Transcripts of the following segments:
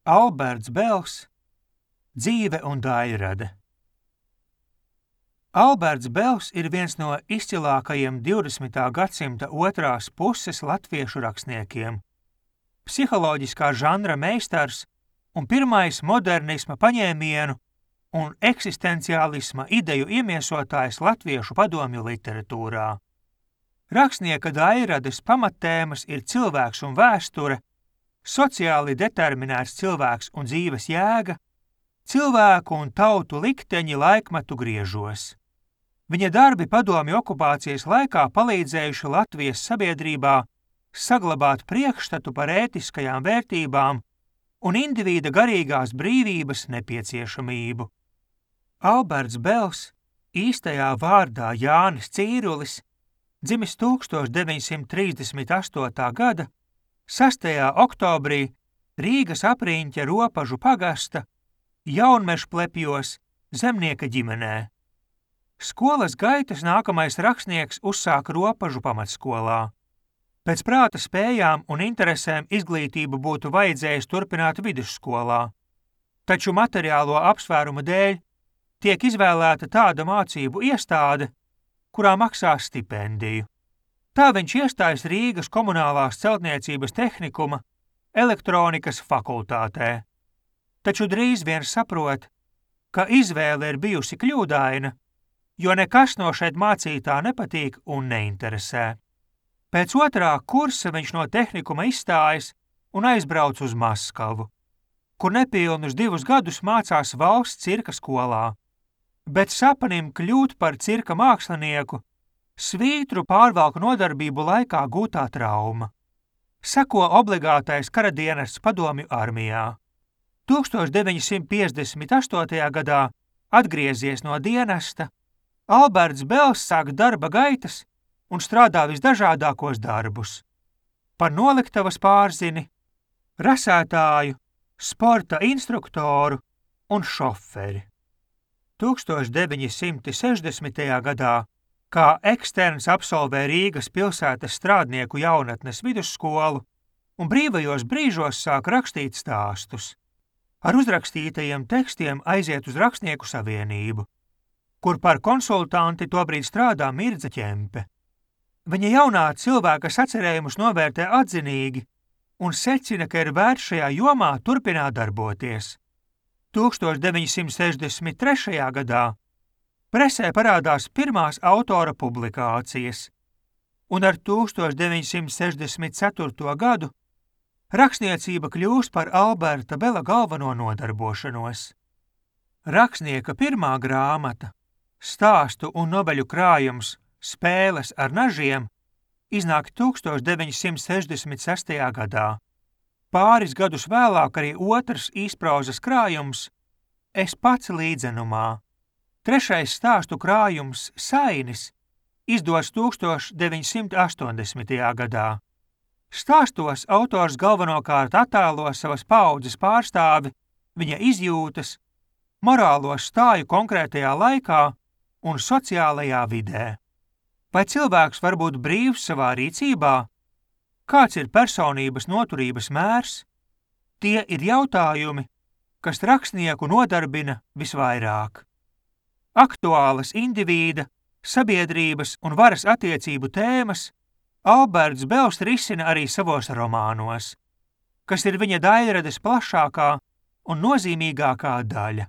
Alberts Bels, Dzīve un daļrade. Alberts Bels ir viens no izcilākajiem 20. gadsimta otrās puses latviešu rakstniekiem, psiholoģiskā žanra meistars un pirmais modernisma paņēmienu un eksistenciālisma ideju iemiesotājs latviešu padomju literatūrā. Rakstnieka daļrades pamattēmas ir cilvēks un vēsture, sociāli determinēts cilvēks un dzīves jēga, cilvēku un tautu likteņi laikmetu griežos. Viņa darbi padomju okupācijas laikā palīdzējuši Latvijas sabiedrībā saglabāt priekšstatu par ētiskajām vērtībām un indivīda garīgās brīvības nepieciešamību. Alberts Bels, īstajā vārdā Jānis Cīrulis, dzimis 1938. gada 6. oktobrī Rīgas apriņķa Ropažu pagasta Jaunmežplepjos zemnieka ģimenē. Skolas gaitas nākamais rakstnieks uzsāka Ropažu pamatskolā. Pēc prāta spējām un interesēm izglītību būtu vajadzējis turpināt vidusskolā, taču materiālo apsvērumu dēļ tiek izvēlēta tāda mācību iestāde, kurā maksā stipendiju. Tā viņš iestājas Rīgas komunālās celtniecības tehnikuma elektronikas fakultātē. Taču drīz vien saprot, ka izvēle ir bijusi kļūdaina, jo nekas no šeit mācītā nepatīk un neinteresē. Pēc otrā kursa viņš no tehnikuma izstājas un aizbrauc uz Maskavu, kur nepilnus 2 gadus mācās valsts cirka skolā, bet sapnim kļūt par cirka mākslinieku svītru pārvalku nodarbību laikā gūtā trauma. Seko obligātais karadienests padomju armijā. 1958. gadā atgriezies no dienesta, Alberts Bels sāk darba gaitas un strādā visdažādākos darbus. Par noliktavas pārzini, rasētāju, sporta instruktoru un šoferi. 1960. gadā kā eksterns absolvē Rīgas pilsētas strādnieku jaunatnes vidusskolu un brīvajos brīžos sāk rakstīt stāstus. Ar uzrakstītajiem tekstiem aiziet uz Rakstnieku savienību, kur par konsultanti tobrīd strādā Mirdza Ķempe. Viņa jaunā cilvēka sacerējumus novērtē atzinīgi un secina, ka ir vērts šajā jomā turpināt darboties. 1963. gadā presē parādās pirmās autora publikācijas, un ar 1964. gadu rakstniecība kļūst par Alberta Bela galveno nodarbošanos. Rakstnieka pirmā grāmata, stāstu un noveļu krājums Spēles ar nažiem, iznāk 1966. gadā. Pāris gadus vēlāk arī otrs īsprozas krājums Es pats līdzenumā. Trešais stāstu krājums Sainis izdos 1980. gadā. Stāstos autors galvenokārt attēlo savas paaudzes pārstāvi, viņa izjūtas, morālo stāju konkrētajā laikā un sociālajā vidē. Vai cilvēks var būt brīvs savā rīcībā? Kāds ir personības noturības mērs? Tie ir jautājumi, kas rakstnieku nodarbina visvairāk. Aktuālas indivīda, sabiedrības un varas attiecību tēmas Alberts Bels risina arī savos romānos, kas ir viņa daļrades plašākā un nozīmīgākā daļa.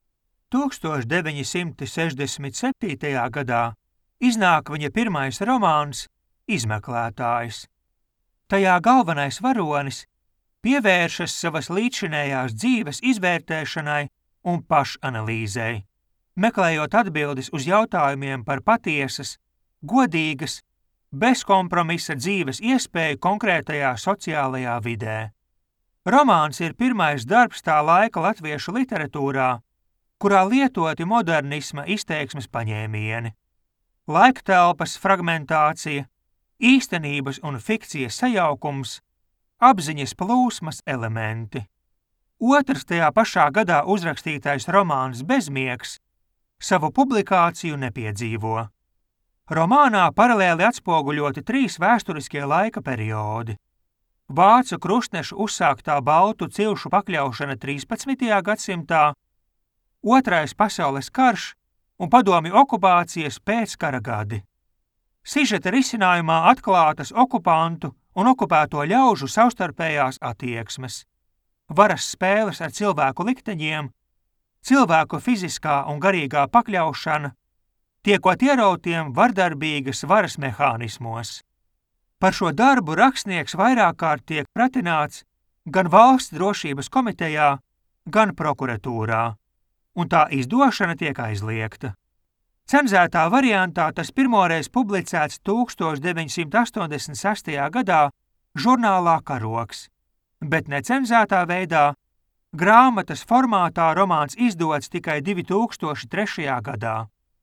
1967. gadā iznāk viņa pirmais romāns Izmeklētājs. Tajā galvenais varonis pievēršas savas līdzšinējās dzīves izvērtēšanai un pašanalīzei, meklējot atbildes uz jautājumiem par patiesas, godīgas, bezkompromisa dzīves iespēju konkrētajā sociālajā vidē. Romāns ir pirmais darbs tā laika latviešu literatūrā, kurā lietoti modernisma izteiksmes paņēmieni. Laiktelpas fragmentācija, īstenības un fikcijas sajaukums, apziņas plūsmas elementi. Otrs tajā pašā gadā uzrakstītais romāns Bezmiegs savu publikāciju nepiedzīvo. Romānā paralēli atspoguļoti 3 vēsturiskie laika periodi vācu krustnešu uzsāktā baltu cilšu pakļaušana 13. gadsimtā, Otrais pasaules karš un padomju okupācijas pēckara gadi. Sižeta risinājumā atklātas okupantu un okupēto ļaužu savstarpējās attieksmes, varas spēles ar cilvēku likteņiem, cilvēku fiziskā un garīgā pakļaušana, tiekot ierautiem vardarbīgas varas mehānismos. Par šo darbu rakstnieks vairāk kārt tiek pratināts gan Valsts drošības komitejā, gan prokuratūrā, un tā izdošana tiek aizliegta. Cenzētā variantā tas pirmoreiz publicēts 1986. gadā žurnālā Karoks, bet necenzētā veidā grāmatas formātā romāns izdots tikai 2003. gadā.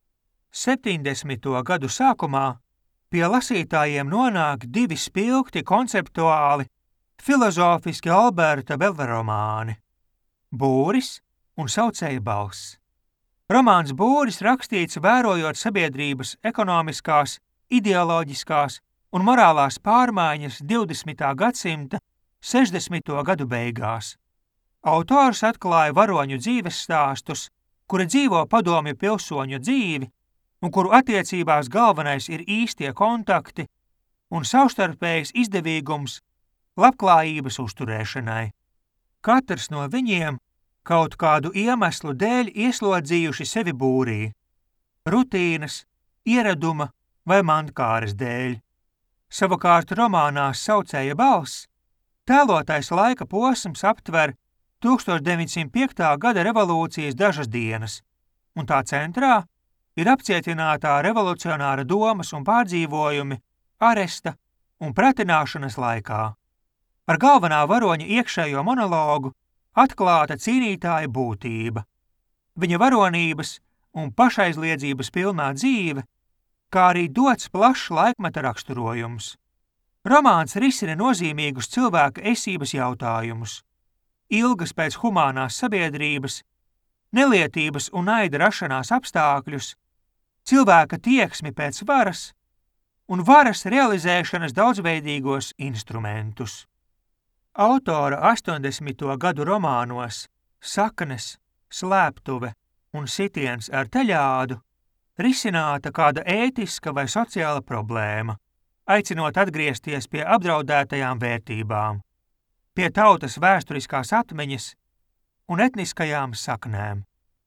70. gadu sākumā pie lasītājiem nonāk divi spilgti konceptuāli, filozofiski Alberta Bela romāni – Būris un Saucēja balss. Romāns Būris rakstīts vērojot sabiedrības ekonomiskās, ideoloģiskās un morālās pārmaiņas 20. gadsimta 60. gadu beigās. Autors atklāja varoņu dzīves stāstus, kuri dzīvo padomju pilsoņu dzīvi un kuru attiecībās galvenais ir īstie kontakti un savstarpējs izdevīgums labklājības uzturēšanai. Katrs no viņiem kaut kādu iemeslu dēļ ieslodzījuši sevi būrī, rutīnas, ieraduma vai mantkāres dēļ. Savukārt romānā Saucēja balss tēlotais laika posms aptver 1905. gada revolūcijas dažas dienas, un tā centrā ir apcietinātā revolucionāra domas un pārdzīvojumi aresta un pratināšanas laikā. Ar galvenā varoņa iekšējo monologu atklāta cīnītāja būtība, viņa varonības un pašaizliedzības pilnā dzīve, kā arī dots plašs laikmeta raksturojums. Romāns risina nozīmīgus cilvēka esības jautājumus, ilgas pēc humānās sabiedrības, nelietības un naida rašanās apstākļus, cilvēka tieksmi pēc varas un varas realizēšanas daudzveidīgos instrumentus. Autora 80. gadu romānos Saknes, Slēptuve un Sitiens ar teļādu risināta kāda ētiska vai sociāla problēma, aicinot atgriezties pie apdraudētajām vērtībām, pie tautas vēsturiskās atmiņas un etniskajām saknēm.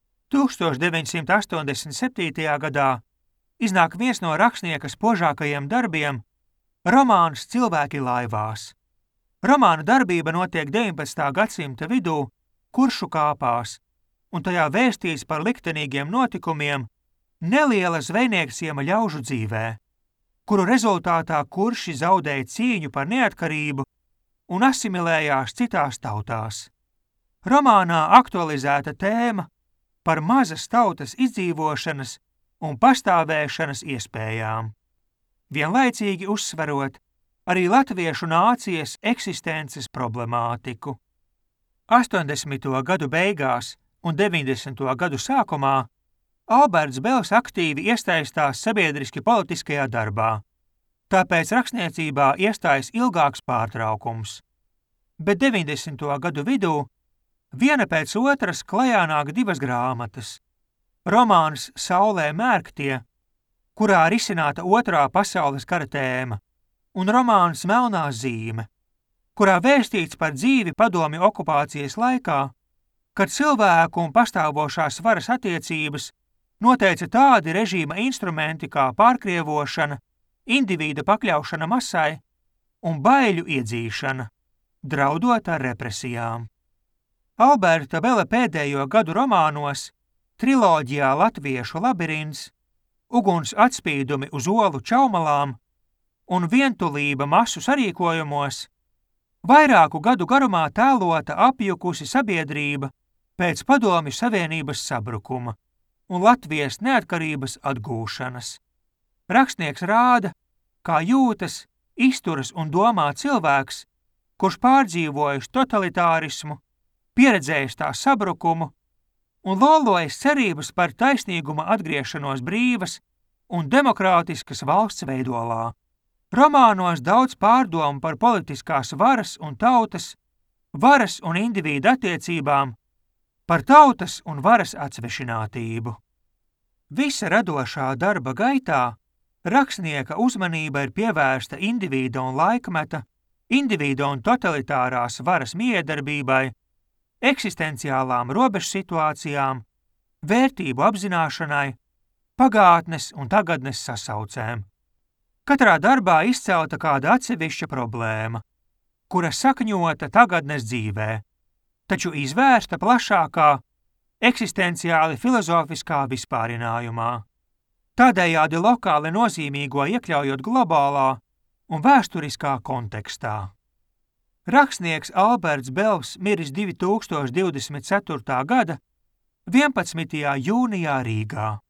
1987. gadā iznāk viens no rakstnieka spožākajiem darbiem – romāns Cilvēki laivās. Romāna darbība notiek 19. gadsimta vidū Kuršu kāpās, un tajā vēstīts par liktenīgiem notikumiem neliela zvejnieksiema ļaužu dzīvē, kuru rezultātā kurši zaudēja cīņu par neatkarību un asimilējās citās tautās. Romānā aktualizēta tēma par mazas tautas izdzīvošanas un pastāvēšanas iespējām, vienlaicīgi uzsverot arī latviešu nācijas eksistences problemātiku. 80. gadu beigās un 90. gadu sākumā Alberts Bels aktīvi iesaistās sabiedriski politiskajā darbā, tāpēc rakstniecībā iestājas ilgāks pārtraukums. Bet 90. gadu vidū viena pēc otras klajā nāk divas grāmatas. Romāns Saulē mērktie, kurā risināta Otrā pasaules kara tēma, un romāns Melnā zīme, kurā vēstīts par dzīvi padomju okupācijas laikā, kad cilvēku un pastāvošās varas attiecības noteica tādi režīma instrumenti kā pārkrievošana, indivīda pakļaušana masai un baiļu iedzīšana, draudot ar represijām. Alberta Bela pēdējo gadu romānos, triloģijā Latviešu labirints, Uguns atspīdumi uz olu čaumalām un Vientulība masu sarīkojumos, vairāku gadu garumā tēlota apjukusi sabiedrība pēc Padomju Savienības sabrukuma un Latvijas neatkarības atgūšanas. Rakstnieks rāda, kā jūtas, izturas un domā cilvēks, kurš pārdzīvojis totalitārismu, pieredzējis tā sabrukumu un lolojas cerības par taisnīguma atgriešanos brīvas un demokrātiskas valsts veidolā. Romānos daudz pārdomu par politiskās varas un tautas, varas un individu attiecībām, par tautas un varas atsvešinātību. Visa radošā darba gaitā rakstnieka uzmanība ir pievērsta individa un laikmeta, individa un totalitārās varas miedarbībai, eksistenciālām robežsituācijām, vērtību apzināšanai, pagātnes un tagadnes sasaucēm. Katrā darbā izcelta kāda atsevišķa problēma, kura sakņota tagadnes dzīvē, taču izvērsta plašākā, eksistenciāli filozofiskā vispārinājumā. Tādējādi lokāli nozīmīgo iekļaujot globālā un vēsturiskā kontekstā. Rakstnieks Alberts Belvs miris 2024. gada 11. jūnijā Rīgā.